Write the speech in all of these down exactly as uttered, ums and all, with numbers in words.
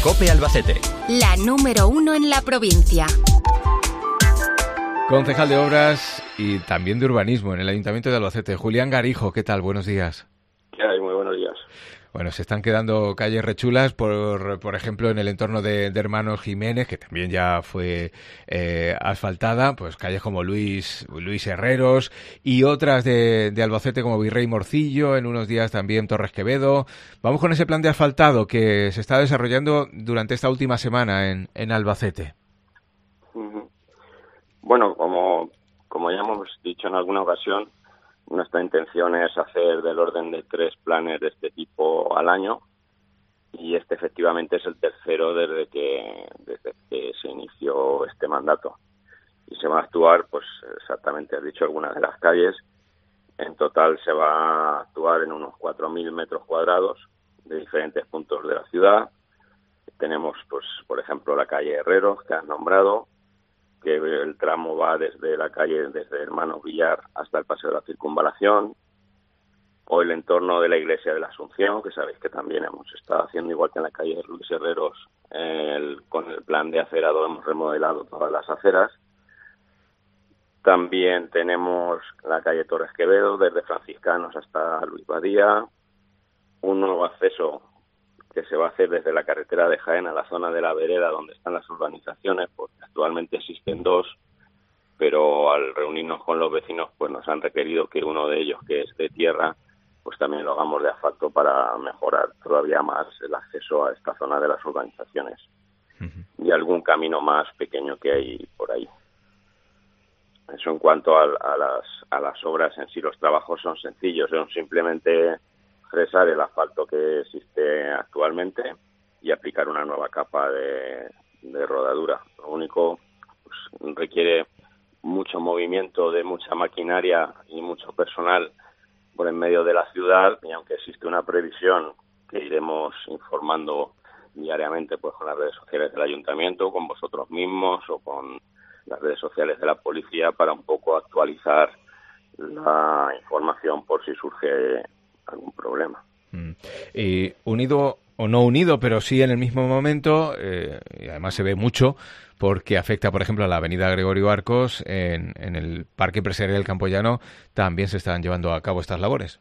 COPE Albacete. La número uno en la provincia. Concejal de Obras y también de Urbanismo en el Ayuntamiento de Albacete, Julián Garijo. ¿Qué tal? Buenos días. ¿Qué hay? Muy buenos días. Bueno, se están quedando calles rechulas, por, por ejemplo, en el entorno de, de Hermanos Jiménez, que también ya fue eh, asfaltada, pues calles como Luis Luis Herreros y otras de, de Albacete como Virrey Morcillo, en unos días también Torres Quevedo. Vamos con ese plan de asfaltado que se está desarrollando durante esta última semana en, en Albacete. Uh-huh. Bueno, como, como ya hemos dicho en alguna ocasión, nuestra intención es hacer del orden de tres planes de este tipo al año y este efectivamente es el tercero desde que desde que se inició este mandato. Y se va a actuar, pues exactamente has dicho, algunas de las calles. En total se va a actuar en unos cuatro mil metros cuadrados de diferentes puntos de la ciudad. Tenemos, pues por ejemplo, la calle Herreros, que has nombrado, que el tramo va desde la calle, desde Hermanos Villar hasta el Paseo de la Circunvalación, o el entorno de la Iglesia de la Asunción, que sabéis que también hemos estado haciendo, igual que en la calle Luis Herreros, el, con el plan de acerado hemos remodelado todas las aceras. También tenemos la calle Torres Quevedo, desde Franciscanos hasta Luis Badía, un nuevo acceso que se va a hacer desde la carretera de Jaén a la zona de la vereda donde están las urbanizaciones, porque actualmente existen dos, pero al reunirnos con los vecinos pues nos han requerido que uno de ellos, que es de tierra, pues también lo hagamos de asfalto para mejorar todavía más el acceso a esta zona de las urbanizaciones. Uh-huh. Y algún camino más pequeño que hay por ahí. Eso en cuanto a, a, las, a las obras en sí. Los trabajos son sencillos, son simplemente fresar el asfalto que existe actualmente y aplicar una nueva capa de, de rodadura. Lo único, pues, requiere mucho movimiento de mucha maquinaria y mucho personal por en medio de la ciudad, y aunque existe una previsión que iremos informando diariamente pues con las redes sociales del ayuntamiento, con vosotros mismos o con las redes sociales de la policía, para un poco actualizar la información por si surge algún problema. Mm. Y unido o no unido, pero sí en el mismo momento, eh, y además se ve mucho, porque afecta, por ejemplo, a la avenida Gregorio Arcos, en, en el Parque Empresarial del Campoyano, también se están llevando a cabo estas labores.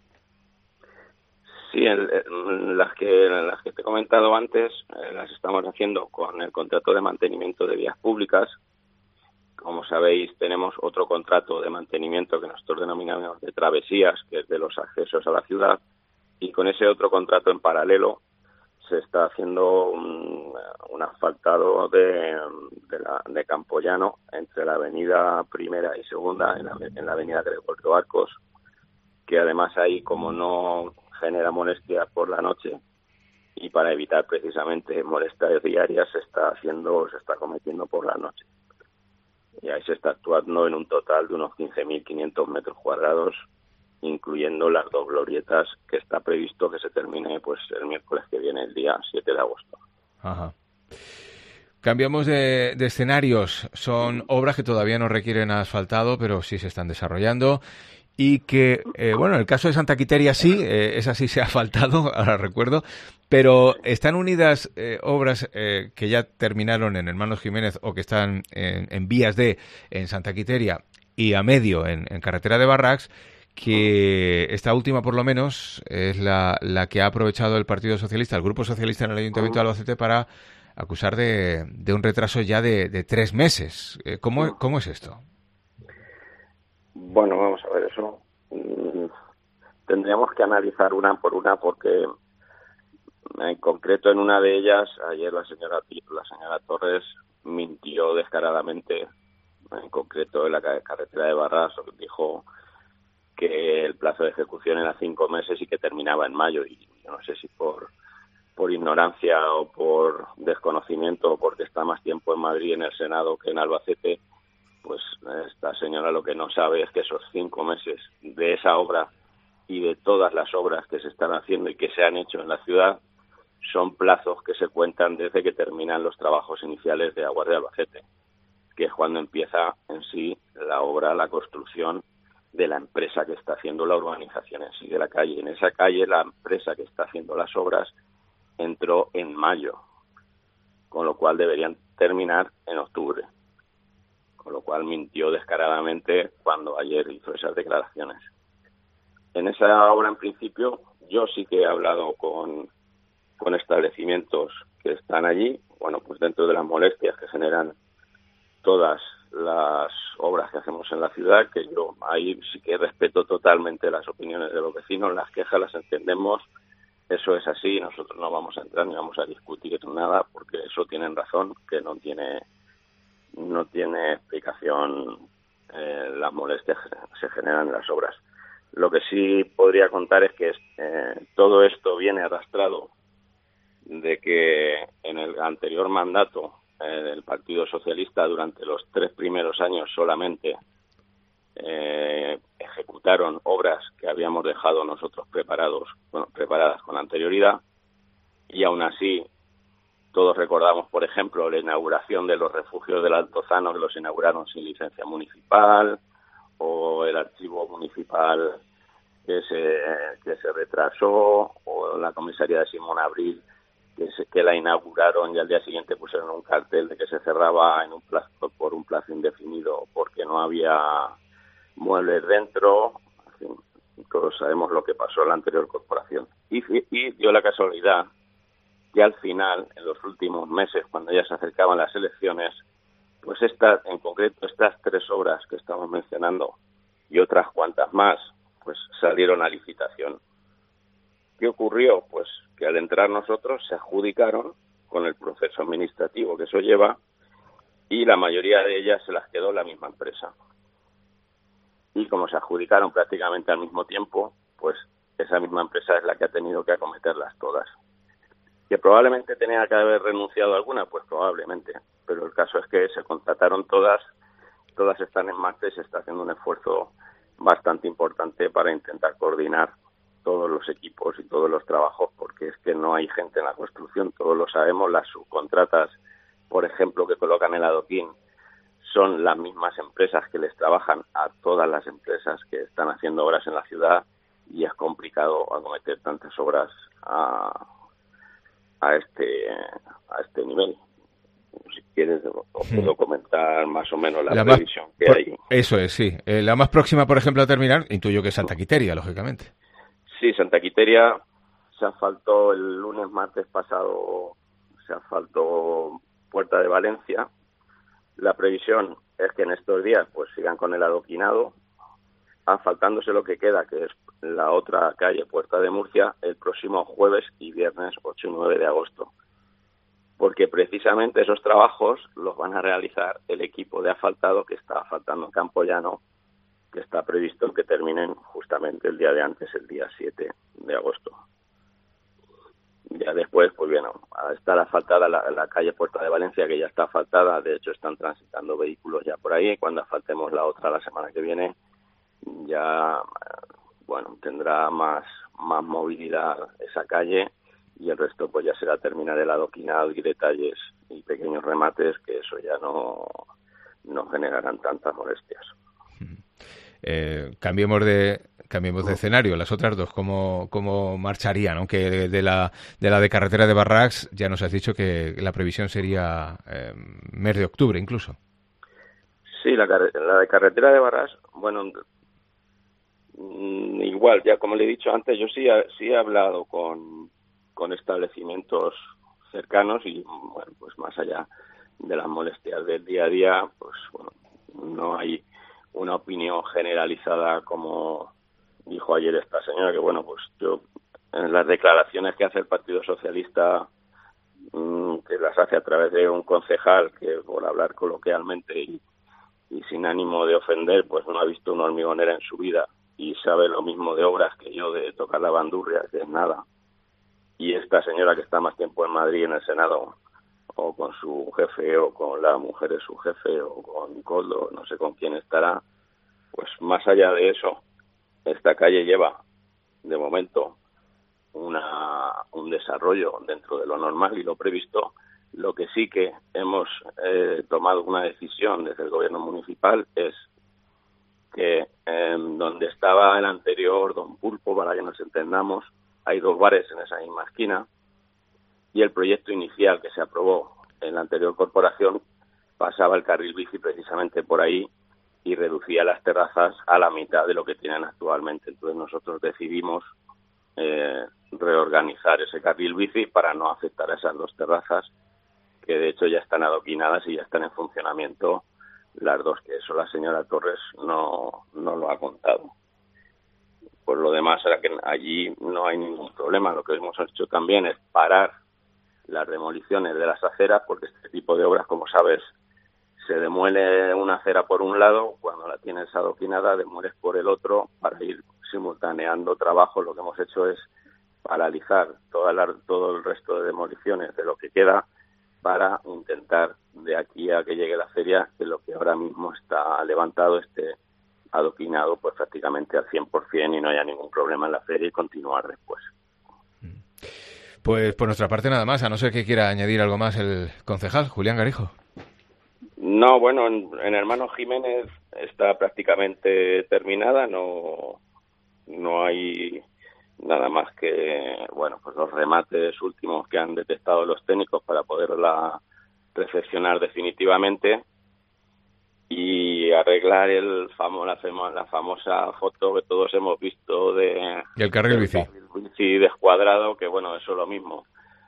Sí, el, el, las que las que te he comentado antes, eh, las estamos haciendo con el contrato de mantenimiento de vías públicas. Como sabéis, tenemos otro contrato de mantenimiento que nosotros denominamos de travesías, que es de los accesos a la ciudad, y con ese otro contrato en paralelo se está haciendo un, un asfaltado de, de, la, de Campoyano entre la avenida Primera y Segunda, en la, en la avenida Gregorio Arcos, que además ahí, como no genera molestias por la noche, y para evitar precisamente molestias diarias, se está haciendo, se está cometiendo por la noche. Y ahí se está actuando en un total de unos quince mil quinientos metros cuadrados, incluyendo las dos glorietas, que está previsto que se termine pues el miércoles que viene, el día siete de agosto. Ajá. Cambiamos de, de escenarios. Son obras que todavía no requieren asfaltado, pero sí se están desarrollando. Y que, eh, bueno, en el caso de Santa Quiteria sí, eh, esa sí se ha asfaltado, ahora recuerdo, pero están unidas eh, obras eh, que ya terminaron en Hermanos Jiménez o que están en, en vías de en Santa Quiteria y a medio en, en Carretera de Barracks, que esta última por lo menos es la, la que ha aprovechado el Partido Socialista, el Grupo Socialista en el Ayuntamiento de Albacete, para acusar de, de un retraso ya de, de tres meses. Eh, ¿cómo, ¿Cómo es esto? Bueno, vamos a ver, eso mm, tendríamos que analizar una por una, porque en concreto en una de ellas, ayer la señora la señora Torres mintió descaradamente, en concreto en la carretera de Barras, dijo que el plazo de ejecución era cinco meses y que terminaba en mayo, y yo no sé si por por ignorancia o por desconocimiento o porque está más tiempo en Madrid, en el Senado, que en Albacete, pues esta señora lo que no sabe es que esos cinco meses de esa obra y de todas las obras que se están haciendo y que se han hecho en la ciudad son plazos que se cuentan desde que terminan los trabajos iniciales de Aguas de Albacete, que es cuando empieza en sí la obra, la construcción de la empresa que está haciendo la urbanización en sí de la calle. En esa calle la empresa que está haciendo las obras entró en mayo. con lo cual deberían terminar en octubre. Con lo cual mintió descaradamente cuando ayer hizo esas declaraciones. En esa obra, en principio, yo sí que he hablado con, con establecimientos que están allí, bueno, pues dentro de las molestias que generan todas las obras que hacemos en la ciudad, que yo ahí sí que respeto totalmente las opiniones de los vecinos, las quejas las entendemos, eso es así, nosotros no vamos a entrar ni vamos a discutir nada, porque eso tienen razón, que no tiene no tiene explicación eh, las molestias que se generan en las obras. Lo que sí podría contar es que eh, todo esto viene arrastrado de que en el anterior mandato eh, del Partido Socialista, durante los tres primeros años solamente eh, ejecutaron obras que habíamos dejado nosotros preparados, bueno, preparadas con anterioridad, y aún así todos recordamos, por ejemplo, la inauguración de los refugios del Altozano, que los inauguraron sin licencia municipal, o el archivo municipal que se que se retrasó, o la comisaría de Simón Abril, que, se, que la inauguraron y al día siguiente pusieron un cartel de que se cerraba en un plazo, por un plazo indefinido porque no había muebles dentro. En fin, todos sabemos lo que pasó en la anterior corporación. Y, y dio la casualidad que al final, en los últimos meses, cuando ya se acercaban las elecciones, pues estas, en concreto estas tres obras que estamos mencionando y otras cuantas más, pues salieron a licitación. ¿Qué ocurrió? Pues que al entrar nosotros se adjudicaron con el proceso administrativo que eso lleva, y la mayoría de ellas se las quedó la misma empresa. Y como se adjudicaron prácticamente al mismo tiempo, pues esa misma empresa es la que ha tenido que acometerlas todas. ¿Que probablemente tenía que haber renunciado a alguna? Pues probablemente, pero el caso es que se contrataron todas, todas están en marcha y se está haciendo un esfuerzo bastante importante para intentar coordinar todos los equipos y todos los trabajos, porque es que no hay gente en la construcción, todos lo sabemos. Las subcontratas, por ejemplo, que colocan el adoquín, son las mismas empresas que les trabajan a todas las empresas que están haciendo obras en la ciudad, y es complicado acometer tantas obras a a este a este nivel. Si quieres, os puedo comentar más o menos la, la previsión más, que por, hay. Eso es, sí. Eh, la más próxima, por ejemplo, a terminar, intuyo que es Santa Quiteria, lógicamente. Sí, Santa Quiteria se asfaltó el lunes, martes pasado, se asfaltó Puerta de Valencia. La previsión es que en estos días pues sigan con el adoquinado, asfaltándose lo que queda, que es la otra calle, Puerta de Murcia, el próximo jueves y viernes ocho y nueve de agosto. Porque precisamente esos trabajos los van a realizar el equipo de asfaltado que está asfaltando en Campo Llano, que está previsto que terminen justamente el día de antes, el día siete de agosto. Ya después, pues bueno, está asfaltada la, la calle Puerta de Valencia, que ya está asfaltada, de hecho están transitando vehículos ya por ahí. Cuando asfaltemos la otra la semana que viene, ya bueno, tendrá más más movilidad esa calle, y el resto pues ya será terminar el adoquinado y detalles y pequeños remates, que eso ya no no generarán tantas molestias. Eh, cambiemos de cambiemos de escenario. Las otras dos, ¿cómo, cómo marcharían? Aunque de, de la de la de carretera de Barracs ya nos has dicho que la previsión sería eh, mes de octubre incluso. Sí, la, la de carretera de Barracs, bueno, igual, ya como le he dicho antes, yo sí, sí he hablado con, con establecimientos cercanos, y bueno, pues más allá de las molestias del día a día, pues bueno, no hay una opinión generalizada, como dijo ayer esta señora, que bueno, pues yo, en las declaraciones que hace el Partido Socialista, mmm, que las hace a través de un concejal que, por hablar coloquialmente y, y sin ánimo de ofender, pues no ha visto una hormigonera en su vida y sabe lo mismo de obras que yo de tocar la bandurria, que es nada. Y esta señora que está más tiempo en Madrid, en el Senado, o con su jefe, o con la mujer de su jefe, o con Coldo, no sé con quién estará, pues más allá de eso, esta calle lleva, de momento, una un desarrollo dentro de lo normal y lo previsto. Lo que sí que hemos eh, tomado una decisión desde el gobierno municipal es que eh, donde estaba el anterior Don Pulpo, para que nos entendamos, hay dos bares en esa misma esquina, y el proyecto inicial que se aprobó en la anterior corporación pasaba el carril bici precisamente por ahí y reducía las terrazas a la mitad de lo que tienen actualmente. Entonces nosotros decidimos eh, reorganizar ese carril bici para no afectar a esas dos terrazas, que de hecho ya están adoquinadas y ya están en funcionamiento las dos, que eso la señora Torres no, no lo ha contado. Por lo demás, era que allí no hay ningún problema. Lo que hemos hecho también es parar las demoliciones de las aceras, porque este tipo de obras, como sabes, se demuele una acera por un lado, cuando la tienes adoquinada demueles por el otro para ir simultaneando trabajo. Lo que hemos hecho es paralizar toda la, todo el resto de demoliciones de lo que queda para intentar de aquí a que llegue la feria que lo que ahora mismo está levantado esté adoquinado pues prácticamente al cien por ciento y no haya ningún problema en la feria y continuar después. Pues por nuestra parte nada más, a no ser que quiera añadir algo más el concejal, Julián Garijo. No, bueno, en, en Hermanos Jiménez está prácticamente terminada, no, no hay nada más que, bueno, pues los remates últimos que han detectado los técnicos para poderla recepcionar definitivamente y arreglar el famo, la, famo, la famosa foto que todos hemos visto de y el carril bici. El carril bici descuadrado, que bueno, eso es lo mismo.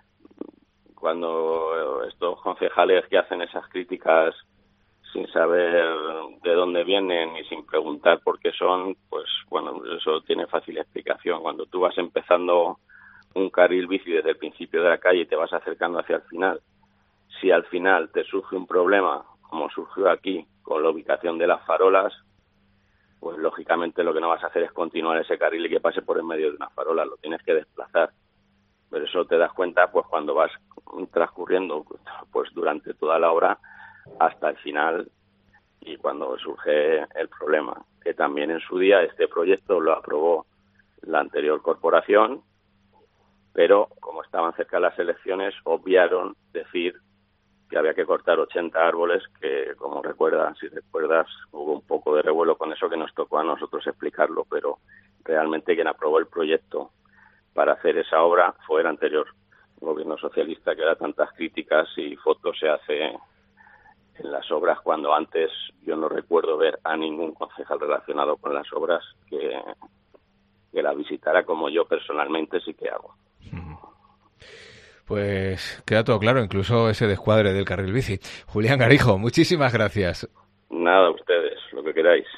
Cuando estos concejales que hacen esas críticas sin saber de dónde vienen y sin preguntar por qué son, pues bueno, eso tiene fácil explicación. Cuando tú vas empezando un carril bici desde el principio de la calle y te vas acercando hacia el final, si al final te surge un problema, como surgió aquí, con la ubicación de las farolas, pues lógicamente lo que no vas a hacer es continuar ese carril y que pase por en medio de una farola, lo tienes que desplazar. Pero eso te das cuenta pues cuando vas transcurriendo pues durante toda la obra hasta el final y cuando surge el problema, que también en su día este proyecto lo aprobó la anterior corporación, pero como estaban cerca las elecciones obviaron decir que había que cortar ochenta árboles, que como recuerdas, si recuerdas, hubo un poco de revuelo con eso que nos tocó a nosotros explicarlo, pero realmente quien aprobó el proyecto para hacer esa obra fue el anterior gobierno socialista, que da tantas críticas y fotos se hace en las obras, cuando antes yo no recuerdo ver a ningún concejal relacionado con las obras que, que la visitara, como yo personalmente sí que hago. Pues queda todo claro, incluso ese descuadre del carril bici. Julián Garijo, muchísimas gracias. Nada, ustedes, lo que queráis.